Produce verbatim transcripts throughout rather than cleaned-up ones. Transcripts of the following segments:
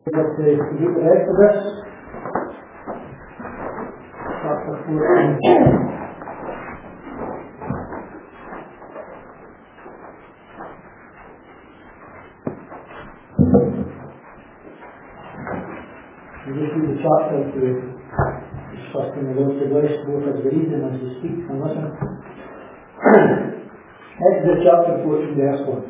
But uh, to get the rest of this, chapter fourteen. We just read the chapter to discuss in the Lord to bless both as we read and as we speak and listen. Exodus chapter fourteen, verse one.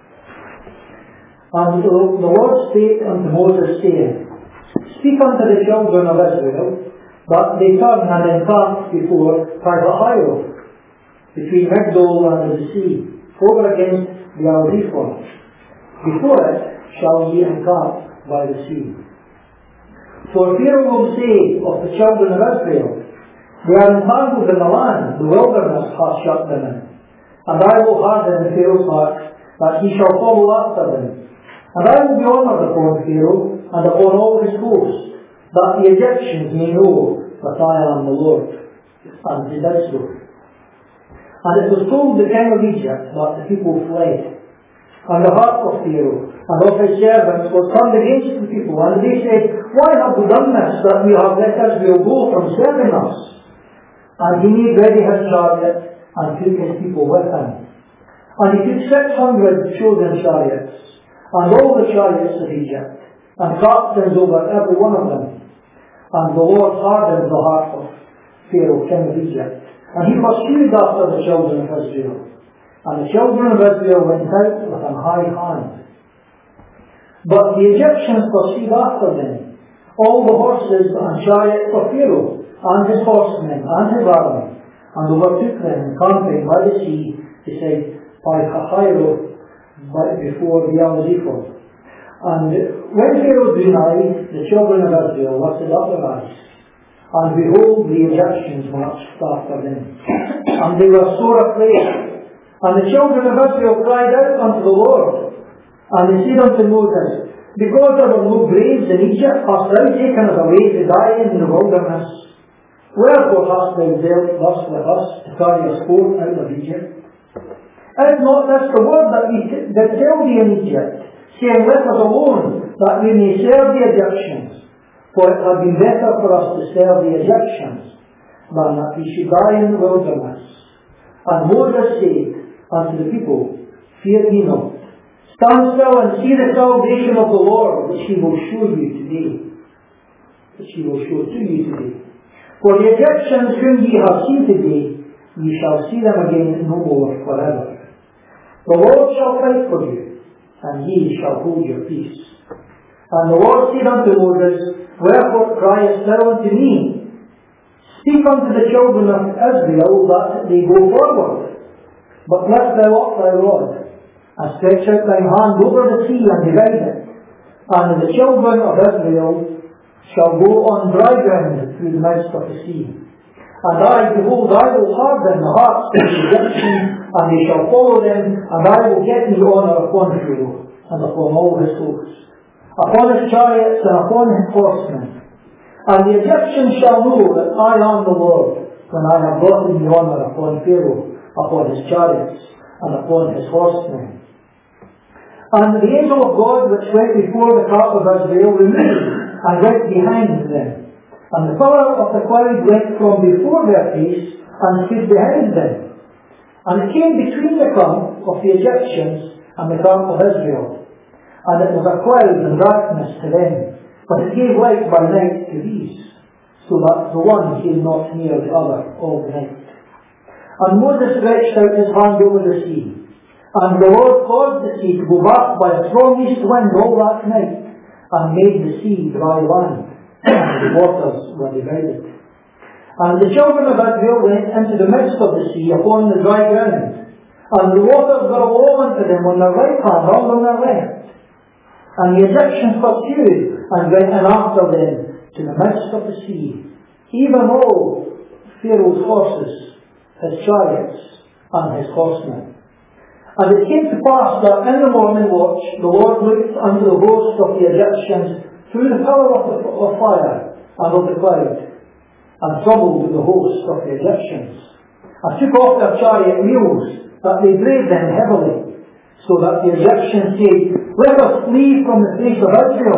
And the Lord spake unto Moses, saying, Speak unto the children of Israel, that they turn and encamp before Pi-hahiroth, between Migdol and the sea, over against the Al-Zephon. Before it shall ye encamp by the sea. For Pharaoh will say of the children of Israel, They are entangled in the land, the wilderness hath shut them in. And I will harden Pharaoh's heart, that he shall follow after them. And I will be honoured upon Pharaoh, and upon all his hosts, that the Egyptians may know that I am the Lord. And they did so. And it was told the king of Egypt that the people fled. And the heart of Pharaoh and of his servants was turned against the people. And they said, Why have we done this, that we have let Israel go from serving us? And he made ready his chariot, and took his people with him. And he took six hundred chosen chariots, and all the chariots of Egypt, and captains over every one of them. And the Lord hardened the heart of Pharaoh, king of Egypt, and he pursued after the children of Israel. And the children of Israel went out with an high hand. But the Egyptians pursued after them, all the horses and chariots of Pharaoh, and his horsemen, and his army, and overtook them, camping by the sea, beside Pi-hahiroth, before the Al-Zephon. And when Pharaoh drew nigh, the children of Israel lifted up their eyes, and behold, the Egyptians marched after them, and they were sore afraid. And the children of Israel cried out unto the Lord, and they said unto Moses, Because there were no graves in Egypt, hast thou taken us away to die in the wilderness? Wherefore hast thou dealt thus with us, to carry us forth out of Egypt? Is not this the word that we t- did tell thee in Egypt, saying, Let us alone, that we may serve the Egyptians? For it had been better for us to serve the Egyptians, than that we should die in the wilderness. And Moses said unto the people, Fear ye not. Stand still and see the salvation of the Lord, which he will show you today. Which he will show to you today. For the Egyptians whom ye have seen today, ye shall see them again no more forever. The Lord shall fight for you, and ye shall hold your peace. And the Lord said unto Moses, Wherefore criest thou unto me? Speak unto the children of Israel that they go forward. But lift thou up thy rod, and stretch out thine hand over the sea, and divide it. And the children of Israel shall go on dry ground through the midst of the sea. And I, behold, I will harden the hearts of the Egyptians, and they shall follow them, and I will get me honour upon Pharaoh, and upon all his hosts, upon his chariots, and upon his horsemen. And the Egyptians shall know that I am the Lord, when I have gotten the honour upon Pharaoh, upon his chariots, and upon his horsemen. And the angel of God which went before the camp of Israel removed, and went behind them. And the pillar of the cloud went from before their face, and stood behind them. And it came between the camp of the Egyptians and the camp of Israel. And it was a cloud and darkness to them, but it gave light by night to these, so that the one came not near the other all the night. And Moses stretched out his hand over the sea, and the Lord caused the sea to go back by a strong east wind all that night, and made the sea dry land, and the waters were divided. And the children of Israel went into the midst of the sea upon the dry ground, and the waters were all unto them on their right hand and on their left. And the Egyptians pursued, and went in after them to the midst of the sea, even all Pharaoh's horses, his chariots, and his horsemen. And it came to pass that in the morning watch the Lord looked unto the host of the Egyptians through the pillar of, the, of fire and of the cloud, and troubled the host of the Egyptians, and took off their chariot wheels, that they drave them heavily, so that the Egyptians said, Let us flee from the face of Israel,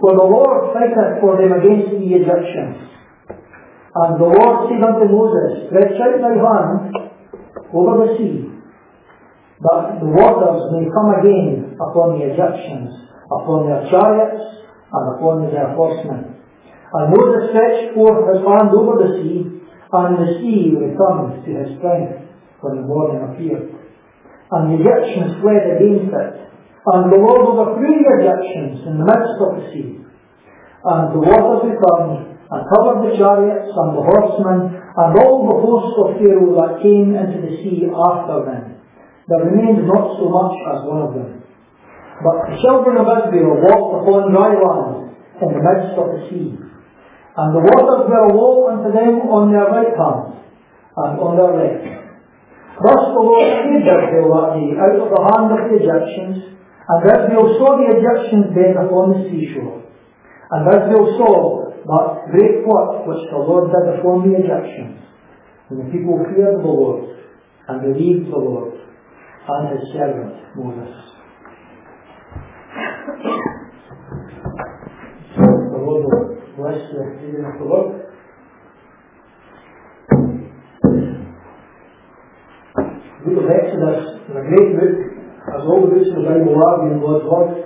For the Lord fighteth for them against the Egyptians. And the Lord said unto Moses, Stretch out thy hand over the sea, that the waters may come again upon the Egyptians, upon their chariots, and upon their horsemen. And Moses stretched forth his hand over the sea, and the sea returned to his strength when the morning appeared. And the Egyptians fled against it. And the Lord overthrew the Egyptians in the midst of the sea. And the waters returned, and covered the chariots and the horsemen, and all the host of Pharaoh that came into the sea after them. There remained not so much as one of them. But the children of Israel walked upon dry land in the midst of the sea. And the waters were a wall unto them on their right hand, and on their left. Thus the Lord saved Israel that day out of the hand of the Egyptians, and Israel saw the Egyptians dead upon the seashore. And Israel saw that great work which the Lord did upon the Egyptians. And the people feared the Lord, and believed the Lord, and his servant Moses. The Lord will bless the reading of the Word. The book of Exodus is a great book, as all the books of the Bible are in God's Word.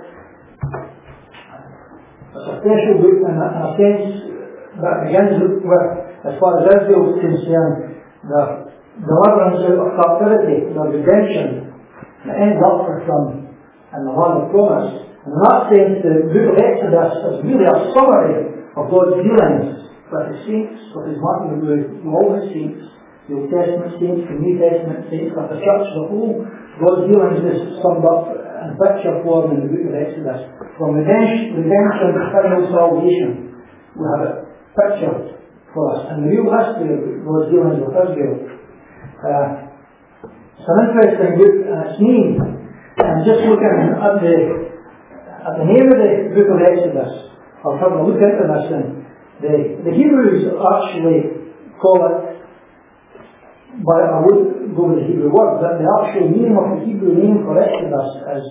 It's a special book in a, in a sense that begins with, as far as Israel is concerned, the deliverance out of captivity, the redemption, and it ends up for them in the land of promise. And in that sense, the book of Exodus is really a summary of God's dealings with his saints, with his martyrdom, with all his saints, the Old Testament saints, the New Testament saints, with the church as a whole. God's dealings is summed up in picture form in the book of Exodus. From redemption, redemption to final salvation, we have it pictured for us. And the real history of God's dealings with Israel. Uh, it's an interesting book, and its name, and just looking at the at the name of the book of Exodus, I'll have a look into this, and the, the Hebrews actually call it, but I wouldn't go with the Hebrew word, but the actual meaning of the Hebrew name for Exodus is,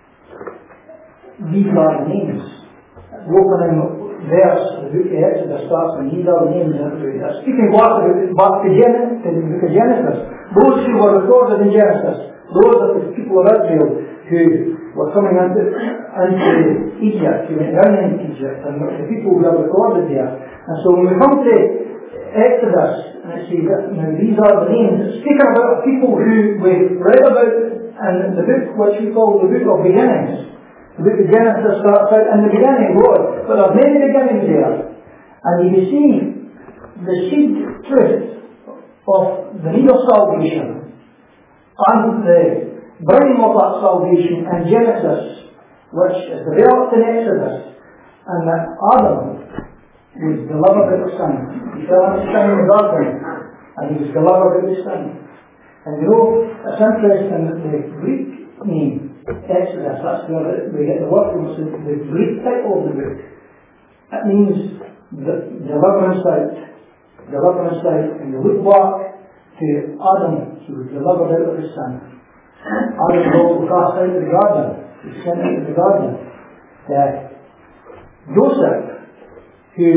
these are the names. The opening verse of the book of Exodus starts with these are the names. It's speaking back to, back to, Gen- to the book of Genesis. Those who were recorded in Genesis, those are the people of Israel who were coming into, into Egypt, who went down into Egypt, and the people who are recorded there. And so when we come to Exodus, and it says that, you know, these are the names, it's speaking about people who we've read about in the book which we call the book of beginnings. The book of Genesis starts out in the beginning, Lord, but there are many beginnings there. And you can see the seed truth of the need of salvation and the bringing of that salvation in Genesis, which is developed in Exodus, and that Adam was delivered out of sin. He fell into sin in the garden, and he was delivered out of sin. And you know, it's interesting that the Greek name, Exodus, that's where we get the word from, so the Greek title of the book, it means the deliverance out, deliverance out, and you look back to Adam, he was delivered out of his sin. Adam was also cast out of the garden, he was sent out of the garden. Uh, Joseph, who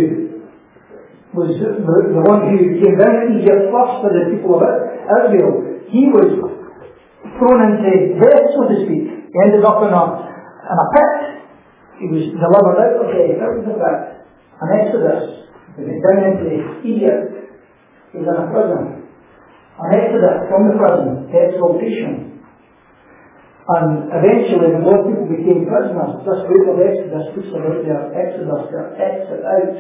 was the, the one who came down to Egypt first for the people of Israel, he was thrown into death, so to speak. He ended up in a, in a pit. He was delivered out of death, out of the pit. And Exodus, he went down into Egypt. He was in a prison. And Exodus, from the prison, to exaltation. And eventually, when more people became prisoners, this book of Exodus speaks about their exodus, their exit out.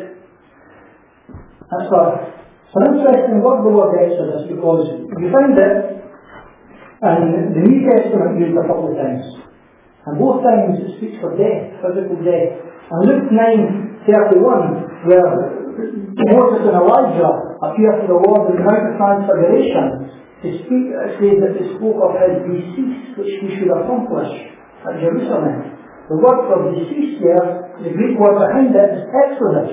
That's a, it's an interesting word, the word Exodus, because you find it in the New Testament used a couple of times. And both times it speaks of death, physical death. And Luke nine thirty-one, where Moses and Elijah appear to the Lord in the Mount of Transfiguration, to speak, it says that they spoke of his decease, which he should accomplish at Jerusalem. The word for decease there, the Greek word behind it is exodus.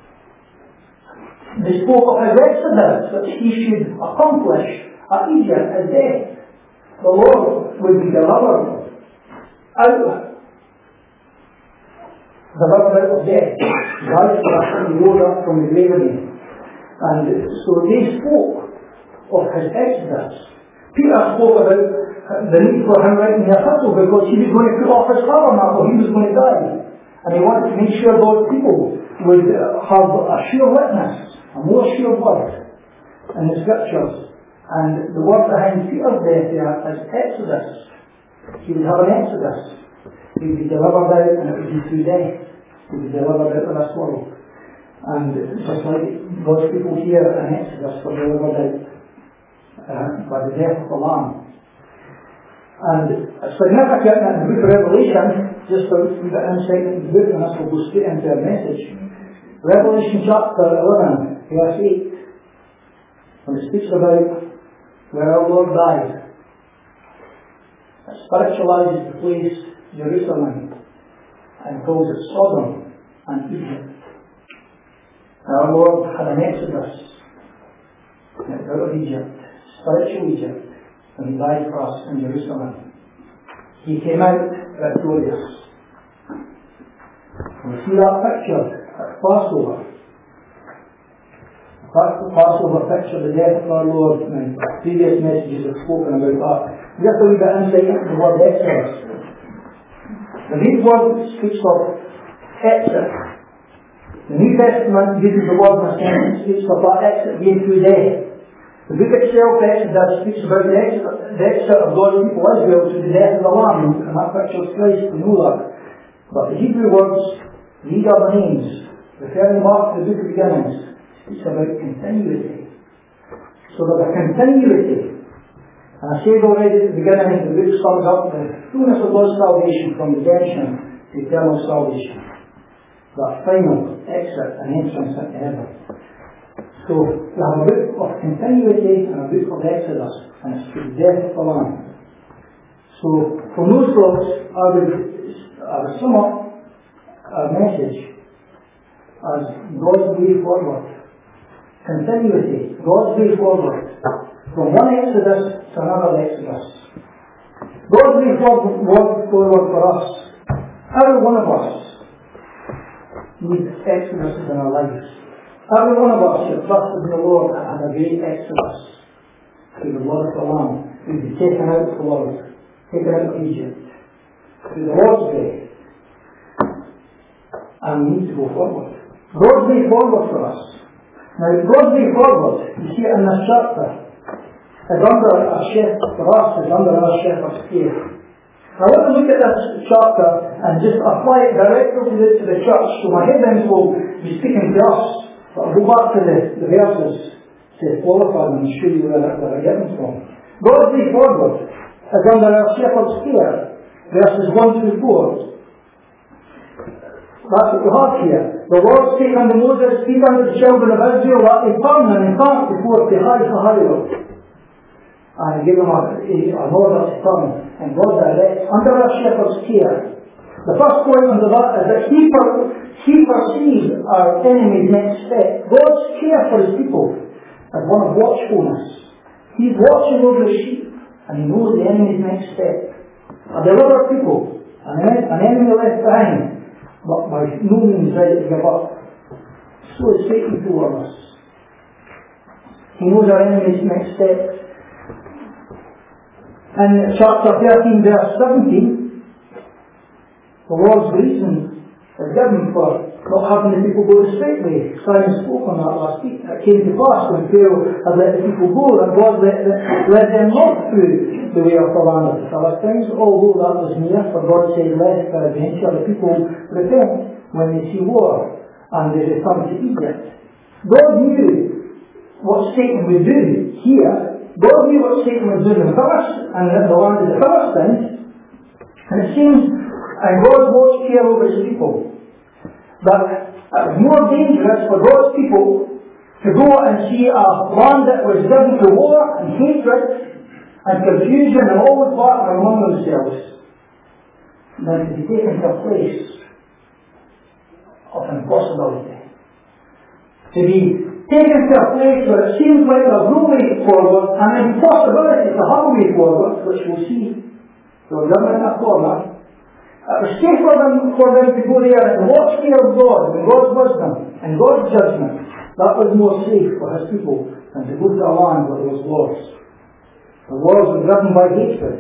They spoke of his exodus, which he should accomplish at Egypt, his death. The Lord would be delivered out the love out of death, died for us and he rose up from the grave again. And so they spoke of his exodus. Peter spoke about the need for him writing the epistle because he was going to put off his tabernacle, he was going to die. And he wanted to make sure God's people would have a sure witness, a more sure word in the scriptures. And the word behind Peter's death there is exodus. He would have an exodus. He would be delivered out, and it would be through death. He would be delivered out of this world. And just like God's people here in Exodus were delivered out uh, by the death of the Lamb. And it's significant in the book of Revelation, just for a bit of insight into the book, and this will go straight into our message. Revelation chapter eleven, verse eight, when it speaks about where our Lord died, it spiritualizes the place Jerusalem and calls it Sodom and Egypt. Our Lord had an exodus out of Egypt, spiritual Egypt, and he died for us in Jerusalem. He came out victorious. We see that picture at Passover. That's the Passover picture, the death of our Lord, and previous messages have spoken about that. Just a wee bit insight into the word exodus. The Greek word speaks of exit. The New Testament uses the word in a sense that speaks of that exit being through death. The book itself, Exodus, speaks about the exit, the exit of God's people Israel through the death of the Lamb, and that picture of Christ, we know that. But the Hebrew words, these are the names, referring back to the book of beginnings, speaks about continuity. So there's a continuity. And I said already at the beginning, the book sums up the fullness of God's salvation from redemption to eternal salvation. That final exit and entrance into heaven. So we have a book of continuity and a book of Exodus, and it's the death of the Lamb. So from those thoughts, I would, I would sum up our message as God's way forward. Continuity, God's way forward. From one Exodus to another Exodus. God's way forward for us. Every one of us needs exoduses in our lives. Every one of us who trusted in the Lord and had a great exodus through the blood of the Lamb, who would be taken out of the world, taken out of Egypt, through the Lord's day. And we need to go forward. God's way forward for us. Now, God's way forward, you see it in this chapter, is under a shepherd, for us, is under our shepherd's care. I want to look at this chapter and just apply it directly to the, to the church. So my headlines will be speaking to us, but I'll go back to the, the verses to qualify them and show you where they're getting from. God's way forward is under our shepherd's care, verses one through four. That's what we have here. The Lord spake unto Moses, speak unto the children of Israel that they turn and encamp before Pi-hahiroth. And he gave them a, an order to turn, and God directs under our shepherd's care. The first point under that is that he, per, he perceives our enemy's next step. God's care for his people is one of watchfulness. He's watching over the sheep, and he knows the enemy's next step. A delivered people, an, an enemy left behind, but by no means ready to give up. So is Satan toward us. He knows our enemy's next step. In chapter thirteen, verse seventeen, the Lord's reason is given for not having the people go the straight way. Simon spoke on that last week. It came to pass when Pharaoh had let the people go, that God let, the, let them not through the way of the land of the Philistines, although that was near, for God said, lest peradventure the people repent when they see war, and they return to Egypt. God knew what Satan would do here. God knew what Satan was doing in the Philistines, and in the land of the Philistines, and it seems, and God watched care over his people, that it was more dangerous for God's people to go and see a land that was given to war and hatred and confusion and all the battle among themselves than to be taken to a place of impossibility. To be taken to a place where it seems like there's no way forward and an impossibility to have a way forward, which we'll see. So we're in a corner, It was safe for them, for them to go there and watch fear of God and God's wisdom and God's judgment. That was more safe for his people than to go to a land where there was wars. The wars were driven by hatred.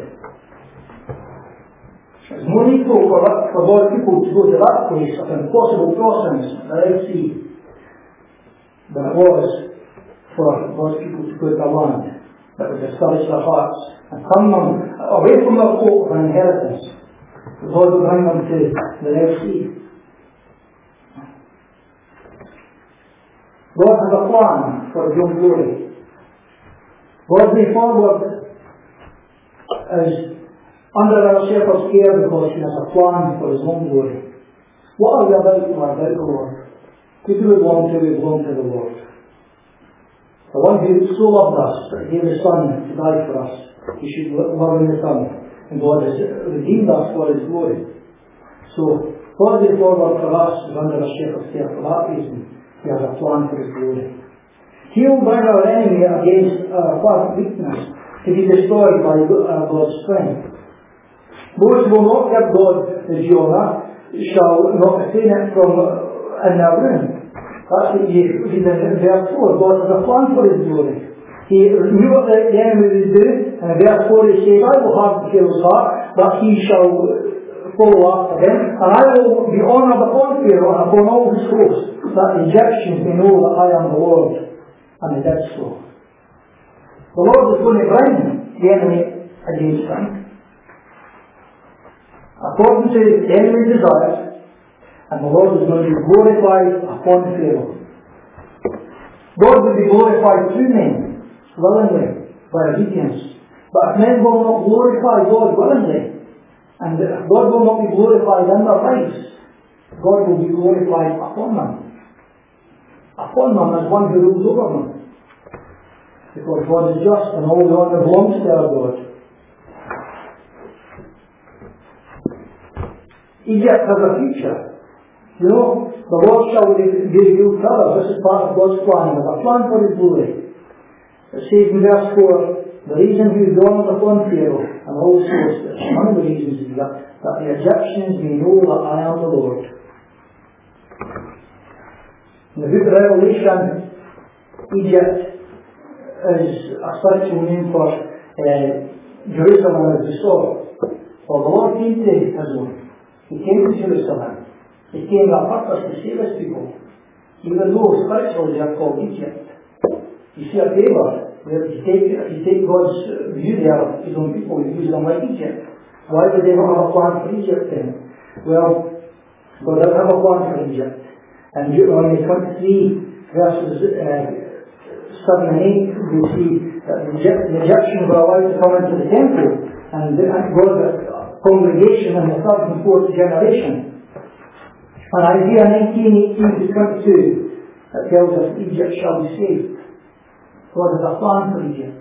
It's more needful for, for God's people to go to that place of impossible crossings, the Red Sea, than it was for God's people to go to a land that would discourage their hearts and turn them away from their hope of an inheritance. God will bring them to the Red Sea. God has a plan for his own glory. God may forward as under our shepherd's care because he has a plan for his own glory. What are we about? We are about the Lord. Who do we belong to? We belong to the Lord. The one who so loved us that he gave his Son to die for us. He should love in the Son. And God has redeemed us for his glory. So, God is forward for us is under a shepherd's care. For that reason, he has a plan for his glory. He will bring our enemy against our apparent weakness to be destroyed by God's strength. Those who will not give God the Jonah shall not attain it from in their room. That's what you read in verse four. God has a plan for his glory. He knew what the, the enemy would do, and in verse four he says, I will harden Pharaoh's heart, but he shall follow after him, and I will be honoured upon Pharaoh and upon all his hosts, that the Egyptians may know that I am the Lord. And he did so. The Lord is going to bring the enemy against him, according to the enemy's desires, and the Lord is going to be glorified upon Pharaoh. God will be glorified through men, willingly, by obedience. But if men will not glorify God willingly, and if God will not be glorified in their lives, God will be glorified upon them. Upon them as one who rules over them. Because God is just and all the honour belongs to our God. Egypt has a future. You know, the Lord shall be revealed to others. This is part of God's plan. He has a plan for his glory. It says in verse four, the reason he is honored upon Pharaoh and all his hosts, one of the reasons is that, that the Egyptians may know that I am the Lord. In the book of Revelation, Egypt is a spiritual name for uh, Jerusalem as we saw. For the Lord came to his own. He came to Jerusalem. He came on purpose to save his people. Even though spiritually they are called Egypt. You see a paper, where if you take, if you take God's view there of his own people, you use them like Egypt. Why would they not have a plan for Egypt then? Well, God doesn't have a plan for Egypt. And Deuteronomy twenty-three, verses uh, seven and eight, we see that the, Egypt, the Egyptians were allowed to come into the temple, and God's congregation in the third and fourth generation. And Isaiah nineteen, eighteen to twenty-two, that tells us Egypt shall be saved. God has a plan for Egypt.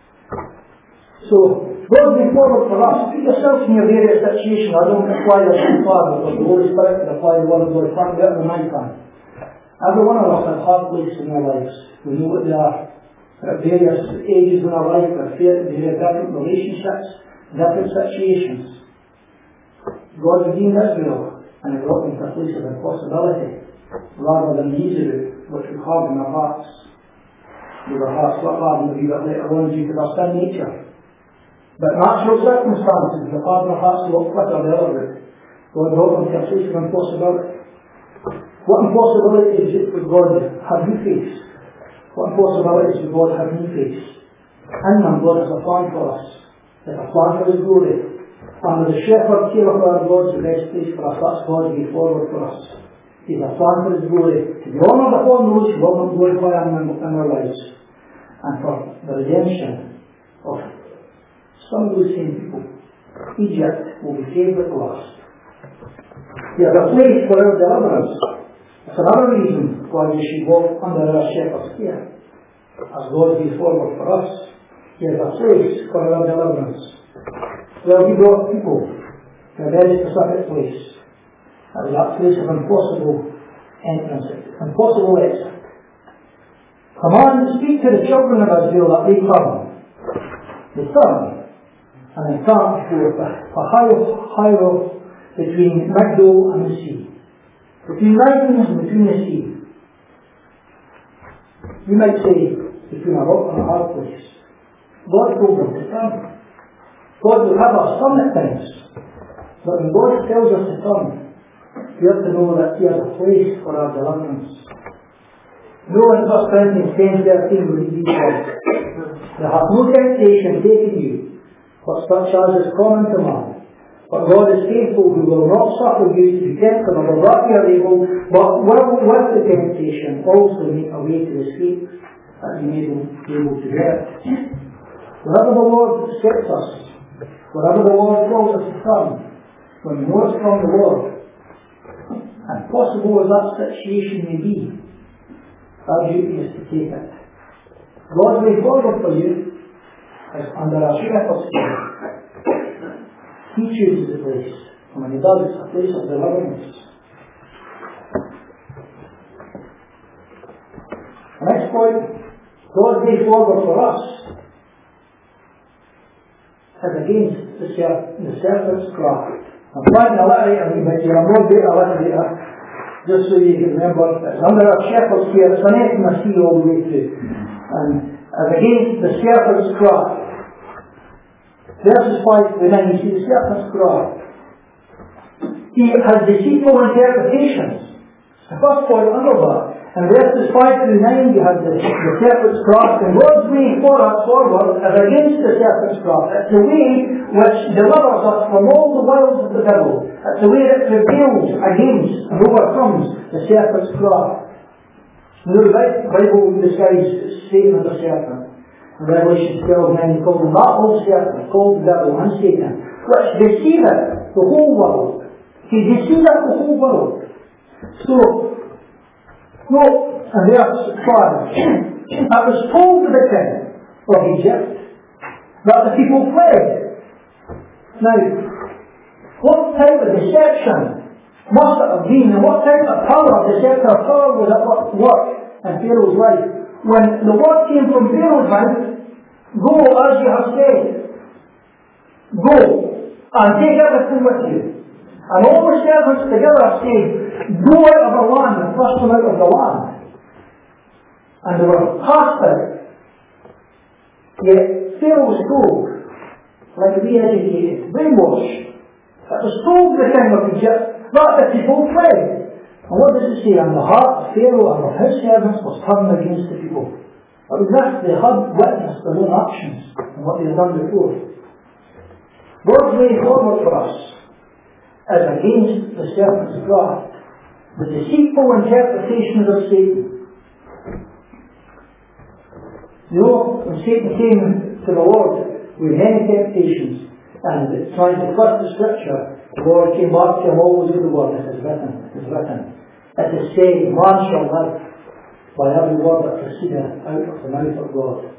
So, God will be forward for us. Put yourself in your various situations. I don't apply this too far, because the Holy Spirit can apply the word of God far better than I can. Every one of us have hard places in our lives. We know what they are. At various ages in our life, we have different relationships, different situations. God redeemed Israel, and he brought them to a place of impossibility, rather than the easy route, which we harden our hearts. We were hearts were hardened a wee bit later on due to our sin nature. But natural circumstances, the harden our hearts a lot quicker the other route. God brought them to a place of impossibility. What impossibilities would God have you face? What impossibilities would God have you face? In them, God has a plan for us. He has a plan for his glory. Under the shepherd care of our God is the best place for us. That's God to be forward for us. He has a plan for his glory. To be honoured upon those who will not glorify him in their lives. And for the redemption of some of those same people. Egypt will be saved at last. He has a place for our deliverance. That's another reason why we should walk under our shepherd's care. As God be forward for us, he has a place for our deliverance. Well, he brought people to a very specific place. That was that place of impossible entrance, impossible exit. Command to speak to the children of Israel that they turn. They turn, and they turn before the Pharaoh, between Migdol and the sea. Between mountains and between the sea. You might say, between a rock and a hard place. God told them to turn. God will have us turn at times. But when God tells us to turn, we have to know that He has a place for our deliverance. No, in First Corinthians ten thirteen we read these words. There hath no temptation taken you, but such as is common to man. But God is faithful, who will not suffer you to be tempted above that you are able, but will with the temptation also make a way to escape, that you may be able to bear it. Wherever the Lord sets us, wherever the Lord calls us to come, when we know it's from the Lord, and possible as that situation may be, our duty is to take it. God's way forward for you is under our shepherd's care. He chooses the place, and when He does, it's a place of deliverance. The next point, God's way forward for us is against the, ser- the serpent's craft. I'm trying to alliterate a wee bit here, I'm not great alliterator, just so you can remember, it's under our shepherd's care, it's an S and a C all the way through. And as against the serpent's craft. Verses five to nine, you see the serpent's craft. He has deceitful interpretations. The first point under that. And verses five to nine, you have the, the serpent's craft. And God's way for us forward is against the serpent's craft. It's the way which delivers us from all the wiles of the devil. It's the way that prevails against and overcomes the serpent's craft. You know, the Bible describes Satan as a serpent. In Revelation twelve nine, he calls him that old serpent, called the devil and Satan, which deceiveth the whole world. He deceiveth the whole world. So, no, and verse five, it was told to the king of Egypt that the people fled. Now, what type of deception must it have been, and what type of power, deceptive power was at work in Pharaoh's life? When the word came from Pharaoh's mouth, go as you have said. Go and take everything with you. And all the servants together said, go out of the land and thrust them out of the land. And they were cast out. Yet Pharaoh was told, like we educated, brainwashed. It was told to the king of Egypt that the people fled. And what does it say? And the heart of Pharaoh and of his servants was turned against the people. But with this, they had witnessed their own actions and what they had done before. God's way forward for us is against the serpent's craft, the deceitful interpretations of Satan. You know, when Satan came to the Lord with many temptations and trying to twist the scripture, the Lord came back to him always with the word, it is written, it is written. It is saying, man shall live by every word that proceedeth out of the mouth of God.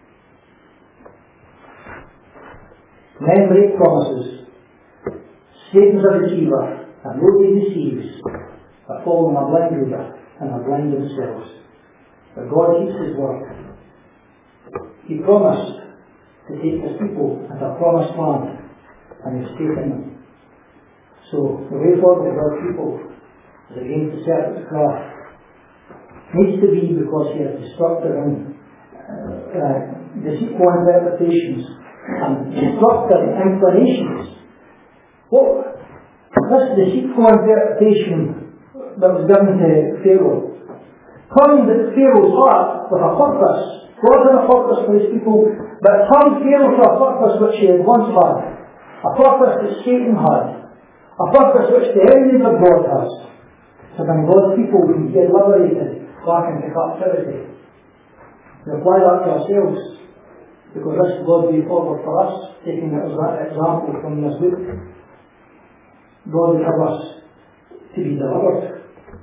Men break promises. Satan's a deceiver, and nobody deceives, but following a blind leader and are blind themselves. But God keeps His word. He promised to take His people into a promised land, and He's taken them. So the way forward of our people is against the serpent's craft. Needs to be because he has destructive and uh, uh, deceitful interpretations and destructive inclinations. Well, this deceitful interpretation that was given to Pharaoh turned Pharaoh's heart with a purpose. God had a purpose for His people, but it turned Pharaoh to a purpose which he had once had, a purpose that Satan had, a purpose which the enemies of God has. So when God's people can get liberated back into captivity, we apply that to ourselves, because this is God's way forward for us, taking it as that example from this book. God would have us to be delivered.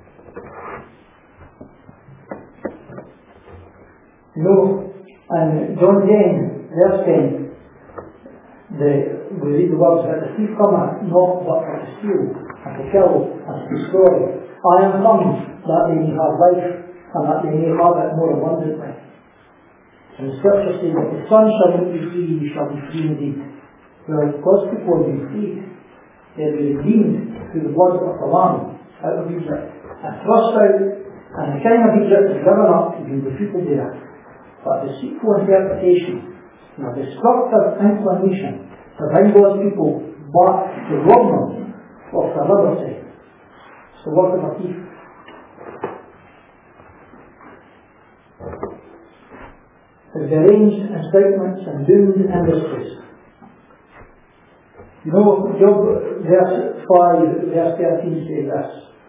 You know, and John ten, verse ten, the, we read the words that the thief cometh not but for to steal, and to kill, and to destroy. I am come that they may have life, and that they may have it more abundantly. And the scripture says that the Son shall make you free, you shall be free indeed. Well, God's people have been freed. They'll be redeemed through the blood of the Lamb out of Egypt, and thrust out, and the king of Egypt is given up to be defeated there. But deceitful interpretation, and a destructive inclination to bring God's people back to rob them of their liberty. It's the work of a thief. Has arranged incitements and doomed industries. You know, Job verse five, verse thirteen says this,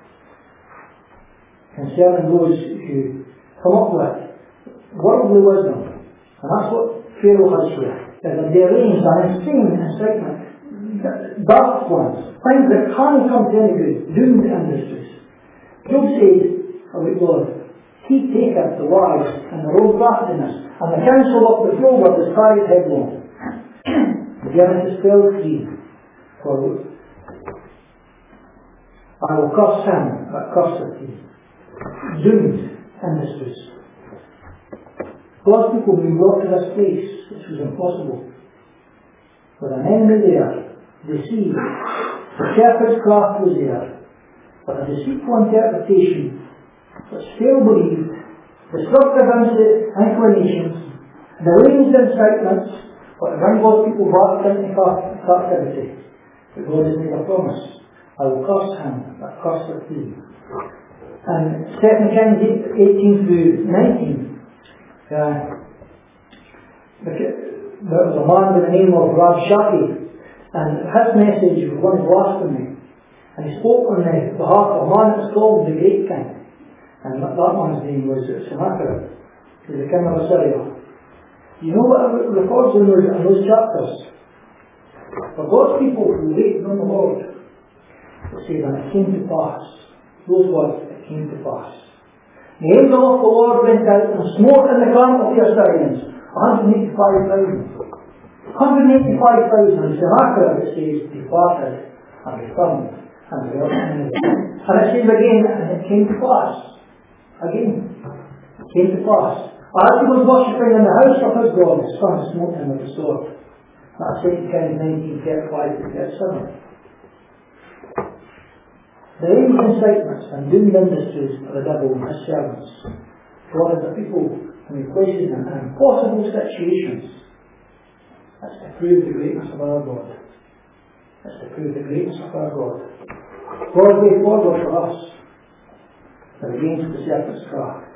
concerning those who come up with worldly wisdom, and that's what Pharaoh has here. There's a deranged and insane incitement, dark ones, things that can't come to any good, doomed industries. Job says, oh Lord, He taketh the wise and the road craftiness, and the counsel of the froward is carried headlong. Genesis twelve three. For I will curse him that curseth thee. Doomed industries. God's people being brought to this place, which was impossible. With an enemy there, deceived. The shepherd's craft was there, but a deceitful interpretation, which still believed, destructive inclinations, deranged incitements, but to bring God's people back into captivity. But God has made a promise. I will curse him that curseth thee. And Second Kings eighteen through nineteen, uh, there was a man by the name of Rabshakeh, and his message was one of blasphemy. And he spoke on the behalf of a man that was called the Great King. And that, that man's name was Sennacherib, who was the king of Assyria. You know what it records in those, in those chapters? For God's people who waited on the Lord, it says, and it came to pass. Those words, it came to pass. The angel of the Lord went out and smote in the camp of the Assyrians, one hundred eighty-five thousand. one hundred eighty-five thousand, and Sennacherib, it says, departed and returned, and they were enemies. And it says again, and it came to pass. Again, it came to pass. As he was worshipping in the house of his God, his son smote him with the sword. That's Second Kings nineteen, thirty-five to thirty-seven. The aims, incitements, and doomed industries of the devil and his servants. God has the people when He places them in impossible situations. That's to prove the greatness of our God. That's to prove the greatness of our God. God's way forward for us, but against the serpent's craft.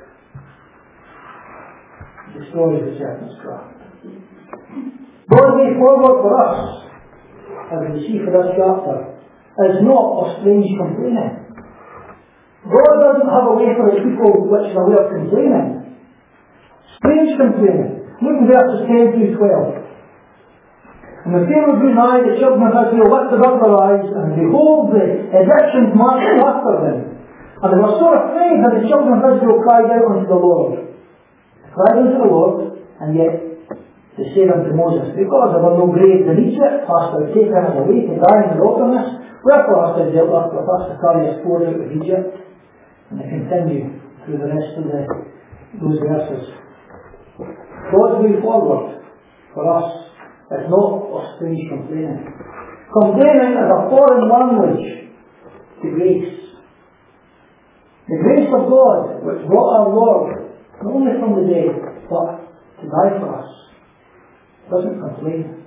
Destroys the serpent's craft. God's way forward for us, as we see for this chapter, is not of strange complaining. God doesn't have a way for His people which is a way of complaining. Strange complaining. Look in verses ten through twelve. And the Pharaoh drew nigh, the children of Israel lifted up their eyes, and behold, the Egyptians marched after them. And they were so afraid that the children of Israel cried out unto the Lord. They cried unto the Lord, and yet they said unto Moses, because there were no graves in Egypt, hast thou taken us away to die in the wilderness? Wherefore hast thou dealt up with us to carry us forth out of Egypt? And they continue through the rest of the, those verses. God's way forward for us is not of strange complaining. Complaining is a foreign language to grace. The grace of God, which brought our Lord, not only from the dead, but to die for us, doesn't complain.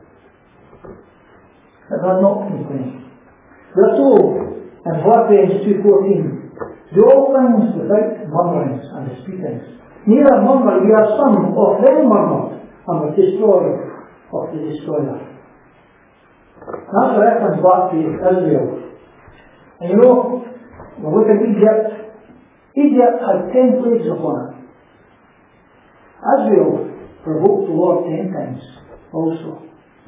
It does not complain. We are told in Philippians two fourteen, do all things without murmurings and disputings. Neither murmur, ye are some of them murmured, and were destroyed of the destroyer. That's a reference back to Israel. And you know, we look at Egypt. Egypt had ten plagues upon it. Israel provoked the Lord ten times also.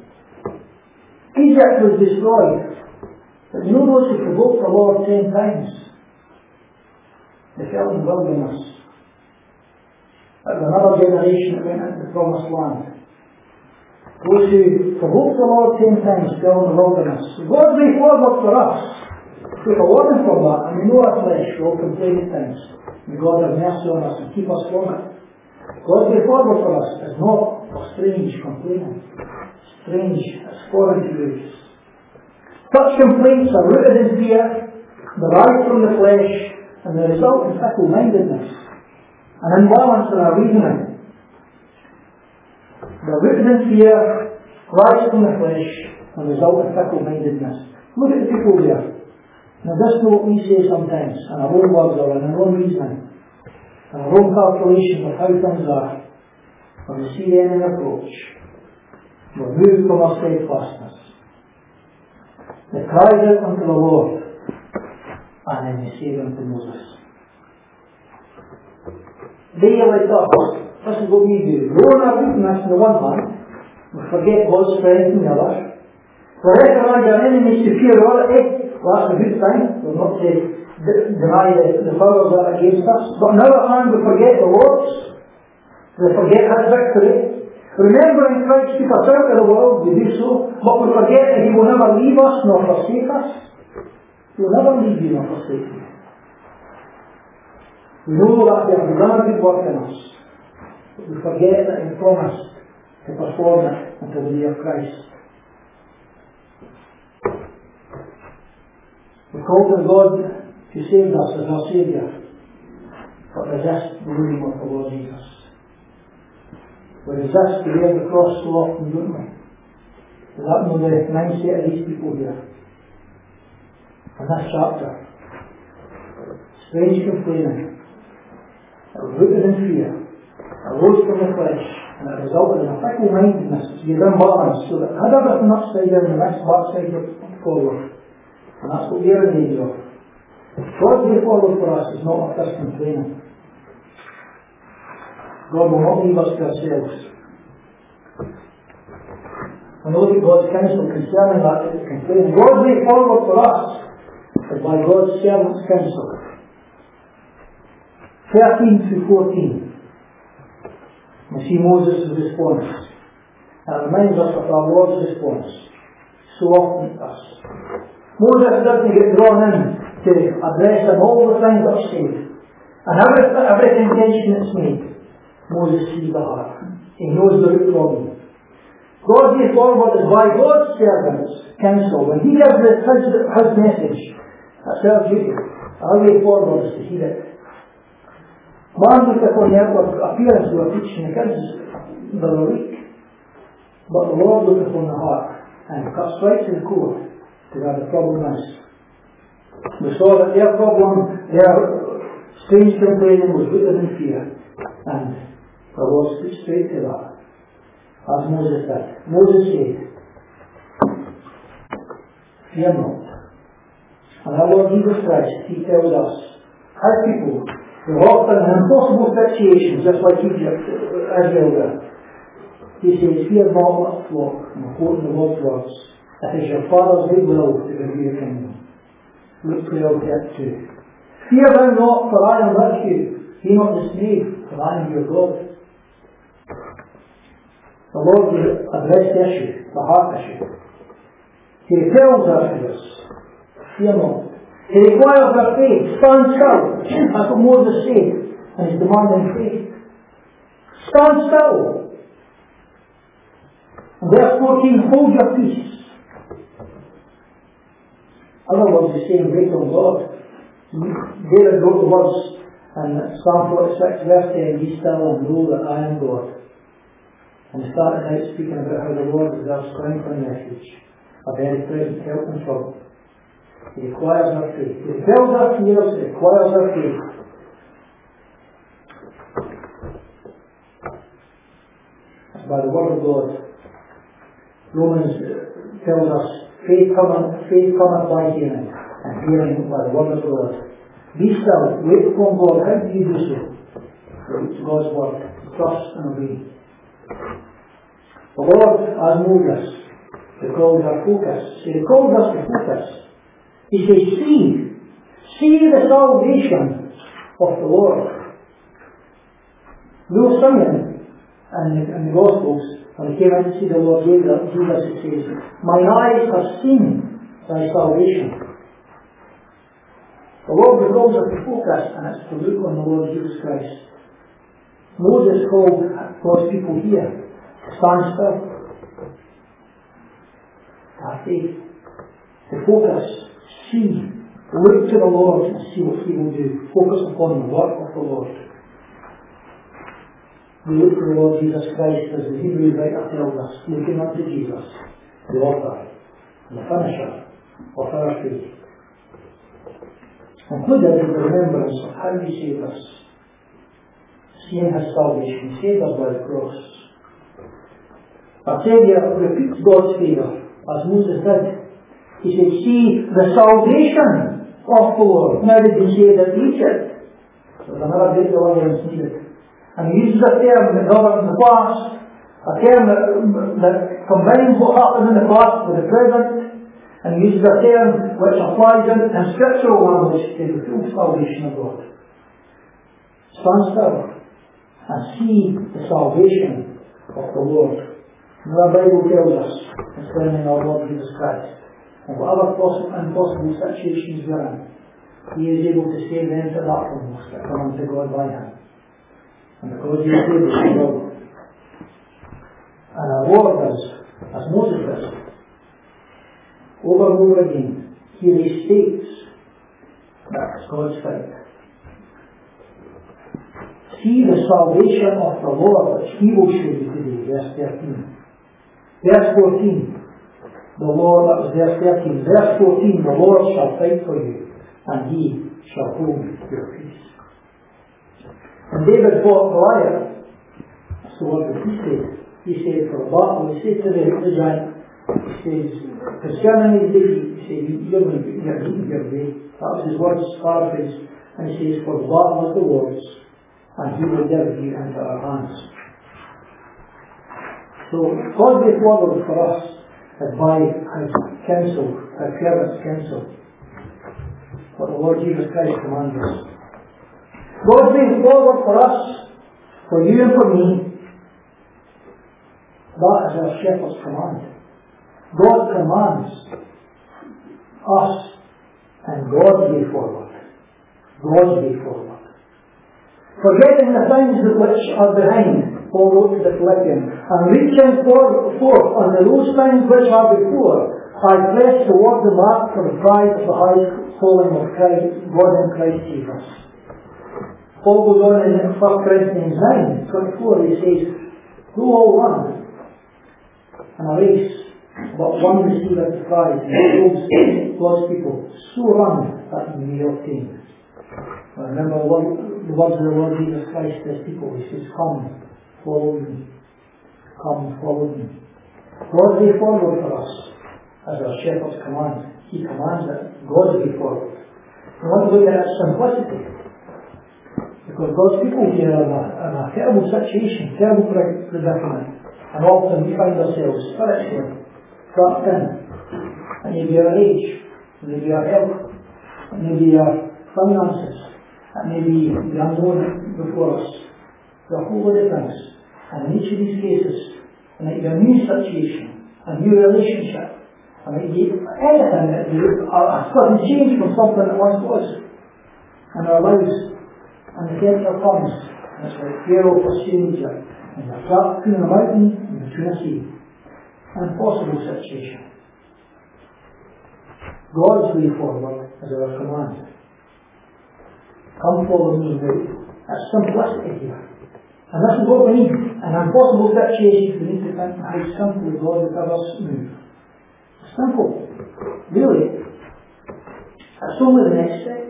Egypt was destroyed. But you know those who provoked the Lord ten times? They fell in the wilderness. There was another generation that went into the promised land. Those who provoked the Lord ten times fell in the wilderness. God's way forward for us. Take a warning from that, and we know our flesh will complain at times. May God have mercy on us and keep us from it. God's way forward for us is not a strange complaining. Strange as foreign to grace. Such complaints are rooted in fear, derived from the flesh, and the result in fickle-mindedness, an imbalance in our reasoning. They're rooted in fear, rise from the flesh, and result in fickle-mindedness. Look at the people there. Now just know what we say sometimes, in our own words or in our own reasoning, in our own calculation of how things are. When we see the enemy approach, we're moved from our steadfastness. They cried out unto the Lord, and then they said unto Moses. They are like us. This is what we do. We own our weakness on the one hand, we forget God's strength on the other. We recognise our enemy's superiority. Well, that's a good thing. We're not to d- deny the, the powers that are against us. But on the other hand, we forget the Lord's. We forget His victory. Remembering Christ took us out of the world, we do so, but we forget that He will never leave us nor forsake us. He will never leave you nor forsake you. We know that He has begun a good work in us, but we forget that He promised to perform it until the day of Christ. We call to God who saved us as our Saviour, but resist believing of the Lord Jesus. We resist the way of the cross so often, don't we? Is that not the mindset of these people here? In this chapter, strange complaining, it rooted in fear, it rose from the flesh, and it resulted in a fickle-mindedness to give imbalance, so that had everything upside down and the next backside forward. And that's what we are in need of. God's way forward for us is not a first complaining. God will not leave us to ourselves. When we look at God's counsel concerning that complaining, God's way forward for us is by God's servant's counsel. thirteen through fourteen. We see Moses' response. That reminds us of our Lord's response. So often to us. Moses doesn't get drawn in to address him all the things that are said. And every, every intention that's made, Moses sees the heart. He knows the root problem. God's way forward is by God's servants' counsel. When He gives his, his message, that's our duty. Our way forward is to hear it. Man looketh on the outward appearance of a preaching the kids that are weak. But the Lord looketh on the heart and cuts right to the core to where the problem is. We saw that their problem, their strange complaining was rooted in fear, and the Lord stood straight to that, as Moses did. Moses said, fear not. And our Lord Jesus Christ, He tells us, as people, who are often in impossible situations, just like Egypt, Israel did, He says, fear not, my flock, and I'm quoting the Lord's words, it is your Father's good will to give you the kingdom. Luke twelve, thirty-two. Fear thou not, for I am with you. Be not dismayed, for I am your God. The Lord will address the issue, the heart issue. He repels our fears. Fear not. He requires our faith. Stand still. That's what Moses said, and he's demanding faith. Stand still. And verse fourteen, hold your peace. Other words, he's saying, wait on God. David wrote the words in Psalm forty-six, verse ten, be still and know that I am God. And he started out speaking about how the Lord is our strength and refuge, a very present help in trouble. He requires our faith. He repels our fears, he requires our faith. That's by the word of God. Romans tells us, faith cometh, faith cometh by hearing, and hearing by the word of God. Be still, wait upon God. How do you do so? It's God's word. Trust and obey. The Lord, as Moses, recalls our focus. He recalls us to focus. He says, see, see the salvation of the Lord. We were singing in the, in the Gospels, when we came in to see the Lord Jesus, it says, mine eyes have seen thy salvation. The Lord recalls us to focus, and it's to look on the Lord Jesus Christ. Moses called God's people here to stand still, to have faith, to to focus, see, look to the Lord and see what He will do. Focus upon the work of the Lord. We look to the Lord Jesus Christ, as the Hebrew writer tells us, looking unto Jesus, the author and the finisher of our faith. Included in the remembrance of how He saved us, seeing His salvation, He saved us by the cross. Our Saviour repeats God's favour, as Moses did. He said, see the salvation of the Lord. Now did He say that Egypt? There's another great deliverance needed. And He uses a term that governs the past, a term that, that combines what happened in the past with the present, and He uses a term which applies in, in scriptural language to the full salvation of God. Stand still and see the salvation of the Lord. And the Bible tells us concerning our Lord Jesus Christ, and whatever possible and impossible situations we're in, He is able to save them to the uttermost that come unto God by Him. And because He is able, He will. And our Lord does, as Moses does, over and over again, He restates that it's God's fight. See the salvation of the Lord, which He will show you today, verse thirteen. Verse fourteen, the Lord, that was verse thirteen. Verse fourteen, the Lord shall fight for you, and He shall hold your peace. And David fought Goliath. So what did he say? He said, for a battle, he said to the, the giant, he says, concerning his defeat, he said, you're going to be eaten your way. That was his words, paraphrase. And he says, for the battle is the Lord's, and He will deliver you into our hands. So God's way forward for us is by His counsel, His parents' counsel, what the Lord Jesus Christ commands us. God's way forward for us, for you and for me, that is our shepherd's command. God commands us, and God's way forward. God's way forward. Forgetting the things which are behind, Paul wrote to the Philippians, and reaching forth, forth unto those things which are before, I press toward the mark for the prize of the high calling of Christ, God in Christ Jesus. Paul goes on in First Corinthians nine twenty-four, he says, who all run in a race, but one receiveth the prize, and those God's people, so run that ye may obtain. Now remember the, word, the words of the Lord Jesus Christ to His people. He says, come, follow me. Come, follow me. God's way forward for us, as our shepherd's command. He commands it. God's way forward. We want to look at its simplicity. Because God's people here are in a, in a terrible situation, terrible predicament. And often we find ourselves spiritually trapped in. It may be our age, it may be our health, it may be our finances, it may be the unknown before us. There are a whole lot of things. And in each of these cases, it might be a new situation, a new relationship, it might be anything that you, a, a sudden change from something that once was in our lives. And the tempter comes, and it's like Pharaoh pursuing Egypt, and you're trapped between a mountain and between a sea. An impossible situation. God's way forward is our command. Come follow me now. That's simplicity here. And this is what we need. In impossible situations, we need to think how simple God would have us move. It's simple. Really. It's only the next step.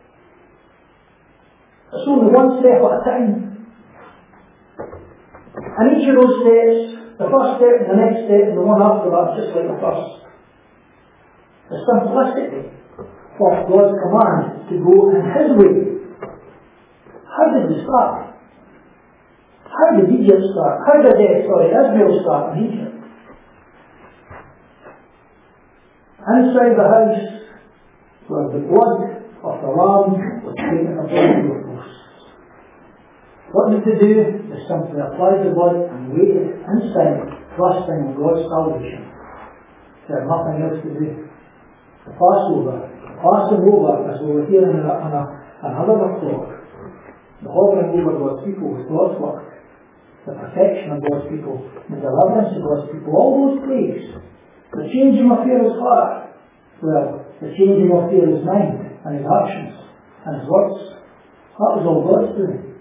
It's only one step at a time. And each of those steps, the first step, the next step, and the one after that, just like the first. The simplicity of God's command to go in His way. How did we start? How did Egypt start? How did uh, sorry, Israel start in Egypt? Inside the house where the blood of the lamb was taken upon the doorposts. What did they do? They simply applied the blood and waited inside, trusting in God's salvation. They had nothing else to do. The Passover, the passing over, as we were hearing in, a, in a, another talk, the hovering over God's people was God's work. The protection of God's people, the deliverance of God's people, all those plagues, the changing of Pharaoh's heart, Well, the changing of Pharaoh's mind and his actions and his words, that was all God's doing.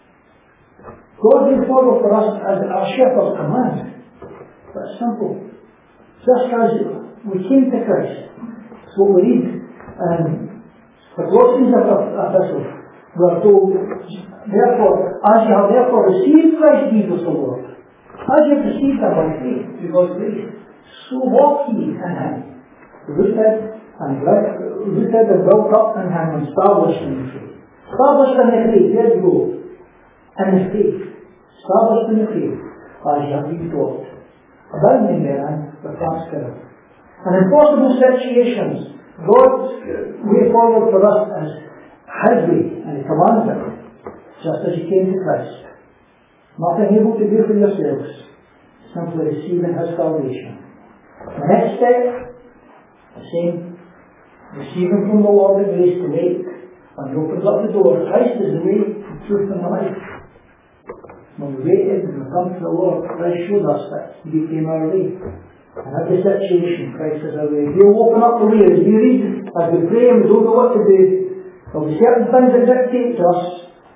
God will follow for us as our shepherd's command. That's simple. Just as we came to Christ, it's what we read. Um, for Colossians epistle, we are told, therefore, as you have therefore received Christ Jesus the Lord, as you have received him by faith through God's grace, so walk ye in him, rooted and rooted and built up in him, and established in the faith. Established in the faith, there you go. In the faith. Established in the faith, as you have been taught. Abounding therein with thanksgiving. And in possible situations, God's way forward for us is his way, and he commands it, just as he came to Christ. Nothing able to do for yourselves, simply receiving his salvation. The next step, the same, receiving from the Lord the grace to wait, and he opens up the door. Christ is the way, the truth, and the life. When we waited and we come to the Lord, Christ showed us that he became our way. In every situation, Christ is our way. He'll open up the way as we read, as we pray and we don't know what to do. There'll be certain things that dictate to us.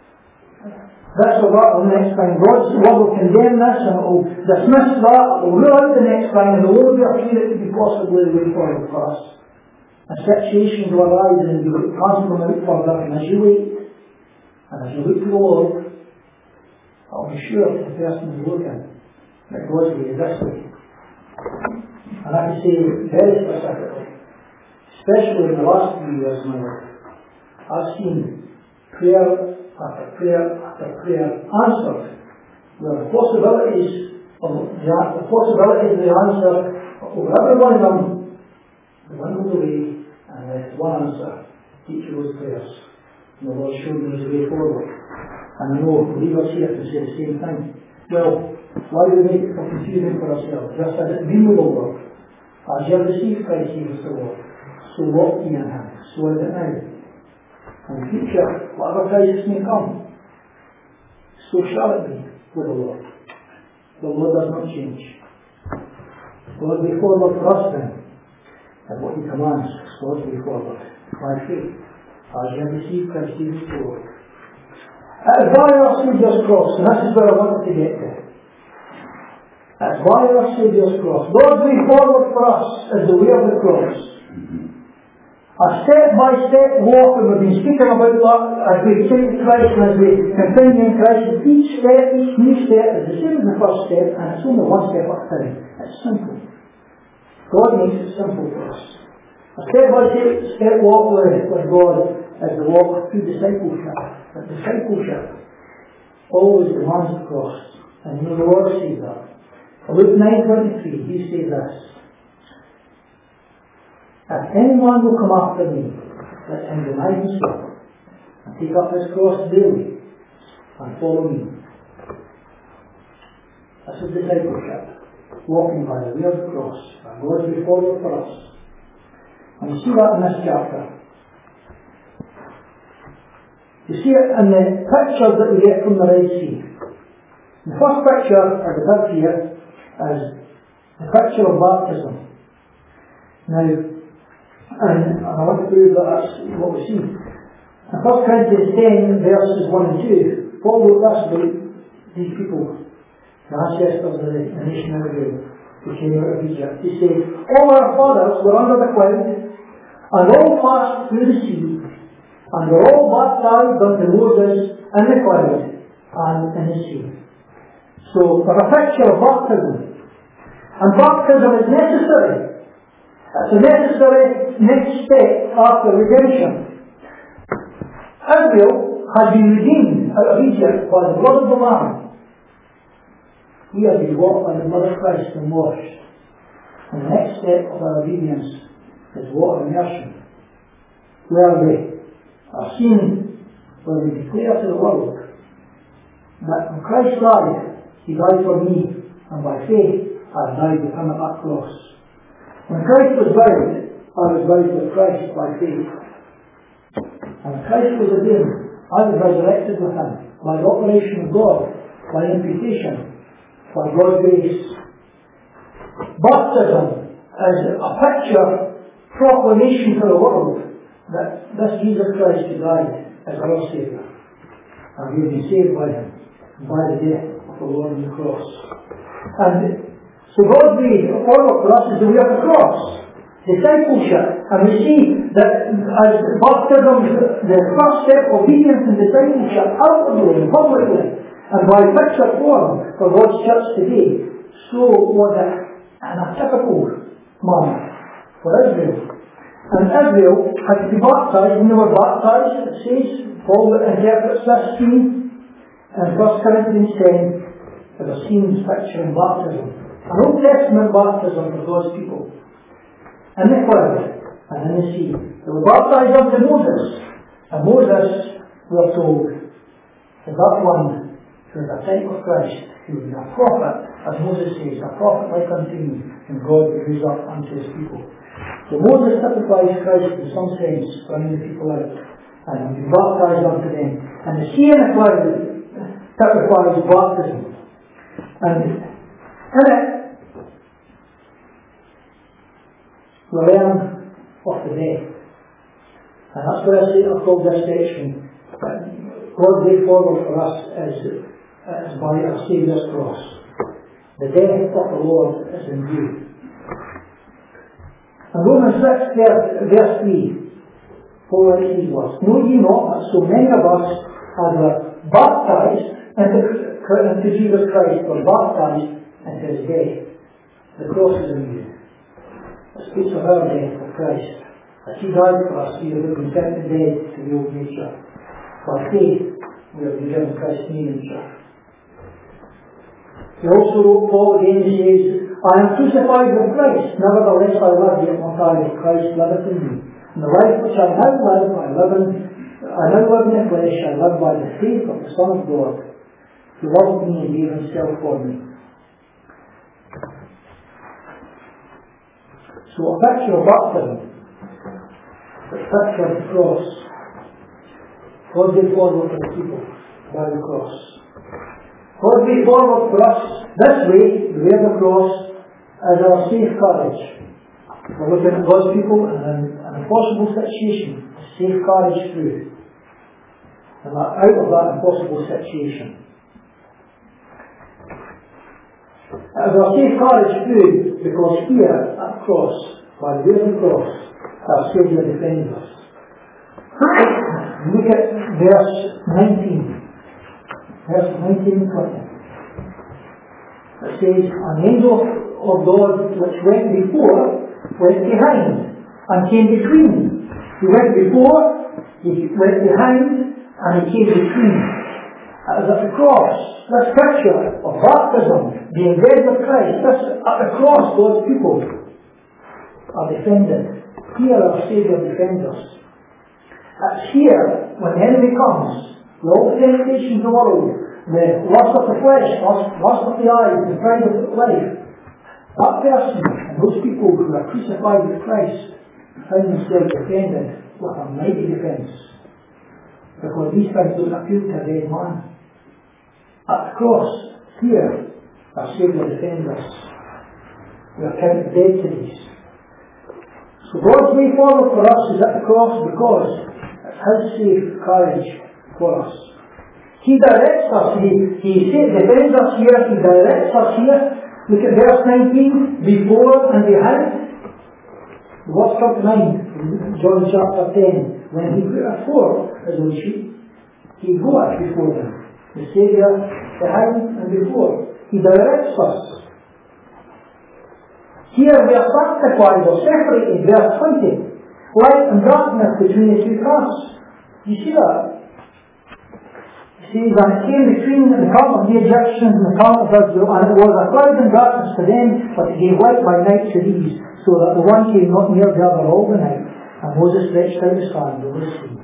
This or that, the next thing. God's word will condemn this and it will dismiss that, it will rule out the next thing, and there won't be a few that could be possibly the way forward for us. And situations will arise and you can't come out further, and as you wait, and as you look to the Lord, I'll be sure that the person is looking that God's way is this way. And I can say very specifically, especially in the last few years in my life, I've seen prayer after prayer after prayer answered, where the possibilities of the, the possibilities of the answer over every one of them, the dwindled away, and left one answer to each of those prayers. And the Lord showed me his way forward. And I know believers here can say the same thing. Well, why do we make it for confusing for ourselves? Just as it's been with the Lord. As you have received Christ Jesus the Lord, so walk ye in him. So is it now. In the future, whatever crisis may come, so shall it be with the Lord. The Lord does not change. God's way forward for us then, and what he commands, God's way forward by faith. As you have received Christ Jesus the Lord. It is by our Saviour's cross, and this is where I wanted to get to. It is by our Saviour's cross. God's way forward for us is the way of the cross. A step-by-step walk, and we've been speaking about that as we take Christ and as we continue in Christ. Each step, each new step is the same as the first step, and it's only one step at a time. It's simple. God makes it simple for us. A step-by-step walk with, with God is the walk through discipleship. But discipleship always demands the cross. And you know the Lord says that. Luke nine twenty-three, he says this: if anyone will come after me, let him deny himself and take up his cross daily and follow me. This is discipleship, walking by the way of the cross, and God's way forward for us. And you see that in this chapter. You see it in the pictures that we get from the Red Sea. The first picture, or the picture here, is the picture of baptism. Now, and I want to prove that that's what we see. In First Corinthians ten, verses one and two, Paul wrote this about these people, the ancestors of the, the nation of Israel, who came out of Egypt. He said, all our fathers were under the cloud, and all passed through the sea, and were all baptized unto Moses in the cloud and in the sea. So, for a picture of baptism. And baptism is necessary. It's a necessary next step after redemption. Israel had been redeemed out of Egypt by the blood of the Lamb. We have been washed by the blood of Christ and washed. And the next step of our obedience is water immersion, where we are seen, where we declare to the world that when Christ died, he died for me, and by faith I died with him at that cross. When Christ was buried, I was buried with Christ by faith. And when Christ was again, I was resurrected with him by the operation of God, by imputation, by God's grace. Baptism is a picture proclamation to the world that this Jesus Christ who died as our Saviour, and we have been saved by Him, by the death of the Lord on the cross. And so God's way forward for us is the way of the cross, discipleship. And we see that as baptism, the first step of obedience and discipleship, outwardly and publicly, and by picture form for God's church today, so was it in a typical manner for Israel. And Israel had to be baptized. When they were baptized, it says, Paul interprets this scene in First Corinthians ten as a scene picturing baptism. An Old Testament baptism for God's people. In the cloud and in the sea. They were baptized unto Moses. And Moses, we are told, is that one who is a type of Christ, who is a prophet, as Moses says, a prophet like unto me, and God will raise up unto His people. So Moses typifies Christ in some sense, bringing the people out, and be baptized unto them. And the sea and the cloud typifies baptism. And in it, we learn of the death. And that's why I say I've called this section, God's way forward for us is, is by our Saviour's cross. The death of the Lord is in view. And Romans six, verse three, for these words, know ye not that so many of us as were baptized into, into Jesus Christ were baptized into His death? The cross is in view. It speaks of our death of Christ. As He died for us, we have been counted dead to the old nature. By faith, we have been given Christ's new nature. He also wrote, Paul again, he says, I am crucified with Christ, nevertheless I live, yet not I, but Christ liveth in me. And the life which I now live, I live in, I now live in the flesh, I live by the faith of the Son of God, who loved me and gave Himself for me. So a picture of baptism, a picture of the cross. God did forward for the people by the cross. God did forward for us this way, the way of the cross, as our safe courage. We're looking at God's people in an, an impossible situation, to safe courage through. And out of that impossible situation. As our safe courage through, because here at the cross, by the way of the cross, our Saviour defends us. Look at verse nineteen. Verse nineteen and twenty. It says, an angel of God which went before went behind and came between. He went before, he went behind, and he came between. As at the cross, this picture of baptism, being dead with Christ, this, at the cross, God's people are defended. Here our Saviour defends us. It's here, when the enemy comes, with all the temptations of the world, the lust of the flesh, lust, lust of the eyes, the pride of life, that person and those people who are crucified with Christ find themselves defended with a mighty defence. Because these things don't appeal to a dead man. At the cross, here, our Saviour defends us. We are counted dead to these. So God's way forward for us is at the cross because it's His safe courage for us. He directs us, He, he defends us here, He directs us here. Look at verse nineteen, before and behind. What's come to mind in John chapter ten? When He put forth His own sheep, He goeth before them. The Saviour behind and before. He directs us. Here we are sanctified or separated, verse twenty. Light and darkness between the two paths. You see that? It says, and it came between the camp of the Egyptians and the camp of Israel, and it was a cloud and darkness to them, but it gave light by night to these, so that the one came not near the other all the night. And Moses stretched out his hand over the sea.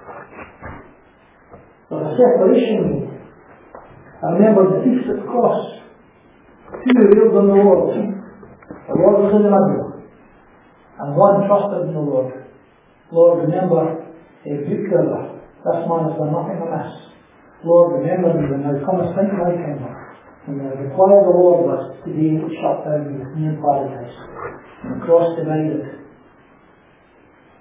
There's a separation made. I remember the thiefs at the cross. Two railed on the Lord. The Lord was in the middle. And one trusted in the Lord. Lord, remember, rebuke the other. This man has done nothing amiss. Lord, remember me when thou comest into thy kingdom. And the reply of the Lord was, today shalt thou be with me in paradise. And the cross divided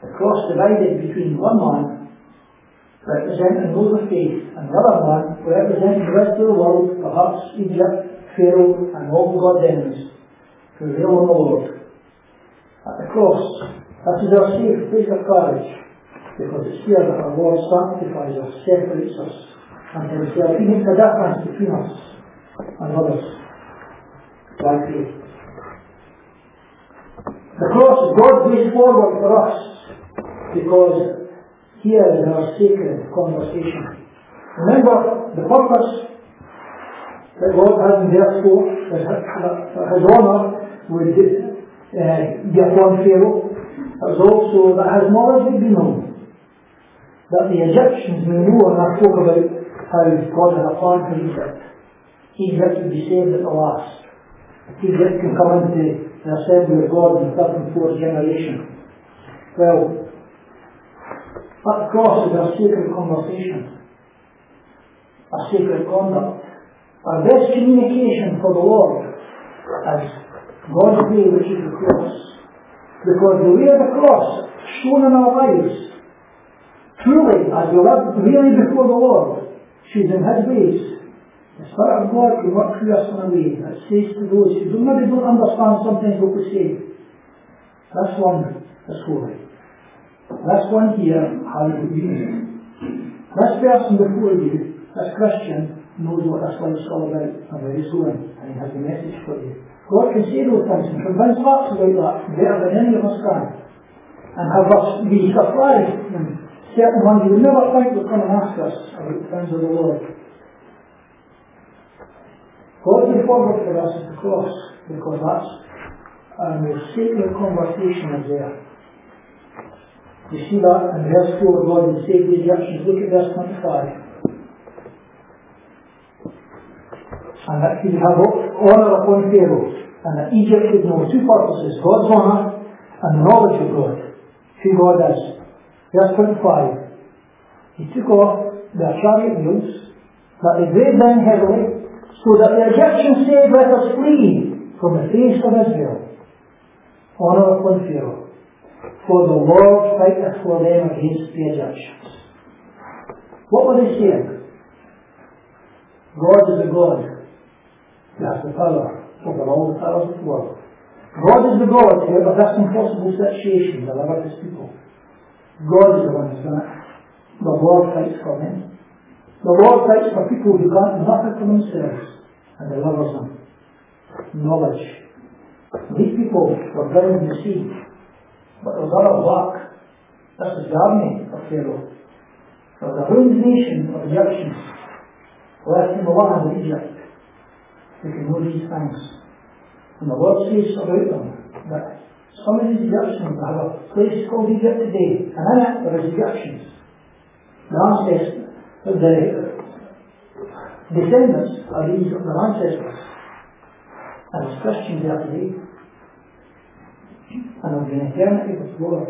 The cross divided between one man, representing those of faith, and another man, representing the rest of the world, perhaps Egypt, Pharaoh, and all God's enemies, who rail on the Lord. At the cross, that is our safe place of courage, because it's here that our Lord sanctifies us, separates us, and himself. He makes a difference between us and others by faith. The cross is God's way forward for us, because here is our sacred conversation. Remember the purpose that God has in verse four, that his honour would uh, be upon Pharaoh. It was also that his knowledge would be known, that the Egyptians may know, and I spoke about how God had a plan for Egypt. Egypt would be saved at the last. Egypt can come into the assembly of God in the third and fourth generation. Well, that cross is our sacred conversation, our sacred conduct, our best communication for the Lord as God's way, which is the cross. Because the way of the cross shown in our lives, truly, as we live really before the Lord, she's in His ways. The Spirit of God can work through us in a way that says to those who maybe don't understand sometimes what we say, this one is holy. This one here has been. This person before you, this Christian, knows what this life's all about and where he's going, and he has a message for you. God can say those things and convince hearts about that better than any of us can, and have us be surprised when certain ones you would never think would come and ask us about the things of the Lord. God's way forward for us is the cross, because that's our most sacred conversation is there. You see that in verse four, God would say to the Egyptians, look at verse twenty-five. And that he would have honour upon Pharaoh, and that Egypt would know two purposes, God's honour and the knowledge of God, who God is. Verse twenty-five. He took off their chariot wheels, that they weighed down heavily, so that the Egyptians said, let us flee from the face of Israel. Honour upon Pharaoh, for the Lord fighteth for them against the Egyptians. What were they saying? God is a God who has the power over all the powers of the world. God is the God who out of this impossible situation delivered his people. God is the one who's done it. The Lord fights for them. The Lord fights for people who can't do nothing for themselves, and delivers them. Knowledge. These people were drowned in the sea, but there was other work. This is the army of Pharaoh. There was a ruined nation of Egyptians left in the land of Egypt who can know these things. And the Lord says about them that some of these Egyptians have a place called Egypt today, and in it there is Egyptians. The ancestors, the descendants are these of their ancestors. And as Christians there today, and of an eternity with the Lord.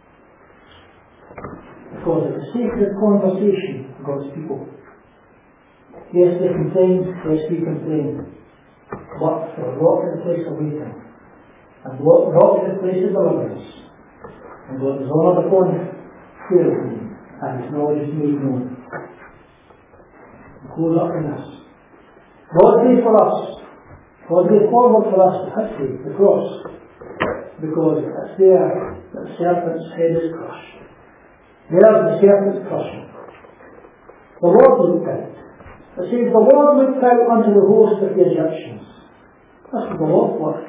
Because of the sacred conversation of God's people. Yes, they complain, yes, we complain. But for rock in the place of waiting, and rock in the place of deliverance, and God is honoured upon Pharaoh, and his knowledge is made known. Close up in us. God's way for us, God's way forward for us to history, the cross, because it's there that the serpent's head is crushed. There's the serpent's crushing. The Lord looked out. It says, the Lord looked out unto the host of the Egyptians. That's what the Lord worked.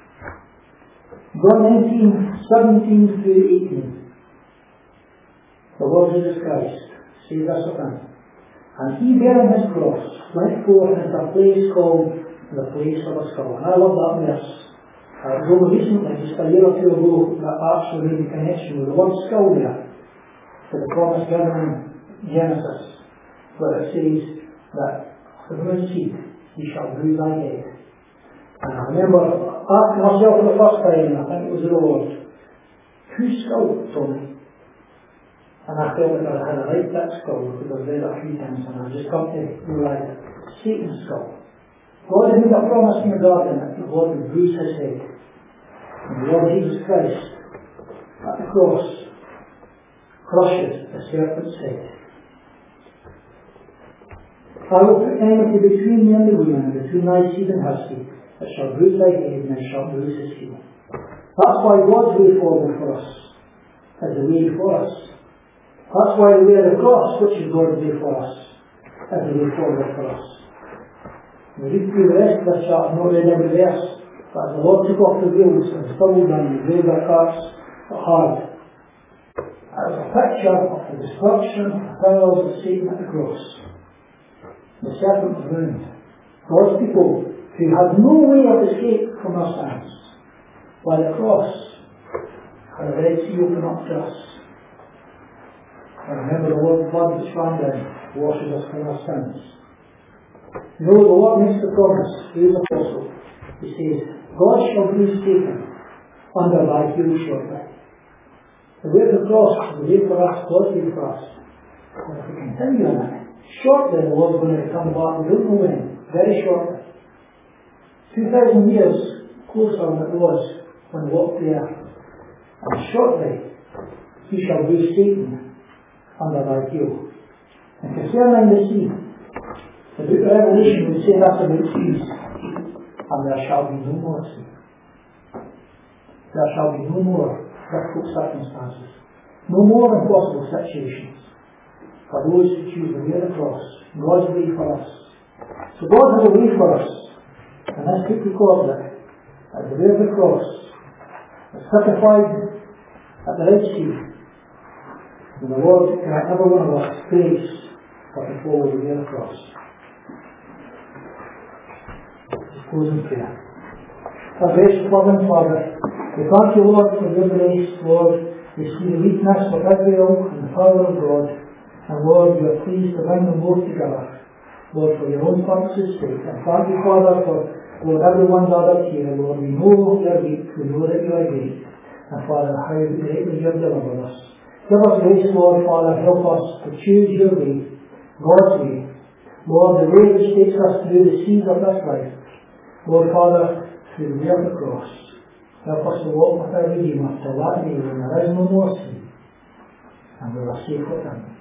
John nineteen, seventeen through eighteen. The Lord Jesus Christ says this of him. And he bearing his cross went forth into a place called the place of a skull. And I love that verse. Uh, it was only recently, just a year or two ago, that actually made the connection with the word skull there to the promise given in Genesis, where it says that the woman's seed, he shall bruise thy head. And I remember asking myself for the first time, I think it was the Lord, whose skull told me? And I felt that I had a right that skull because I've read it a few times and I've just come to realize it. Satan's skull. God had made a promise in the garden that the Lord would bruise his head. And the Lord Jesus Christ, at the cross, crushes the serpent's head. I will put enmity between thee and the woman, and between thy seed and her seed. It shall bruise thy head, and it shall bruise his heel. That's why God's way forward for us is the way for us. That's why the way of the cross, which is God's way for us, is the way forward for us. We read through the rest of this chapter, not read every verse, but the Lord took off the veils and stubbled down the veil of their hearts at hard. It was a picture of the destruction of the powers of Satan at the cross. The serpent was ruined. God's people who had no way of escape from our sins, by the cross, had the Red Sea open up to us. And remember the Lord's blood which ran down washes us from our sins. You know, the Lord makes the promise through the apostle. He says, God shall bruise Satan under thy heel shortly. The way of the cross is the way for us, God's way for us. And if we continue on it, shortly the Lord's going to come back, we don't know when, very shortly. Two thousand years closer than it was when he walked the earth. And shortly he shall bruise Satan under thy heel. And concerning the sea, the book of Revelation would say that about seas, and there shall be no more sea. There shall be no more difficult circumstances, no more impossible situations for those who choose the way of the cross, God's way for us. So God has a way for us, and this book records it as the way of the cross. It's certified at the Red Sea, and the Lord can every one of us grace for to follow the way of the cross. Let's close in prayer. Our gracious loving Father, we thank you, Lord, for your grace, Lord. We see the weakness of Israel and the power of God. And Lord, we are pleased to bring them both together, Lord, for your own purposes' sake. And thank you, Father, for, Lord, everyone gathered here. Lord, we know you are weak, we know that you are great. And Father, how greatly you have delivered us. Give us grace, Lord, Father, help us to choose your way, God's way. Lord, the way which takes us through the seas of this life. Lord, Father, through the way of the cross. Help us to walk with our Redeemer till that day when there is no more sea, and we are safe with him.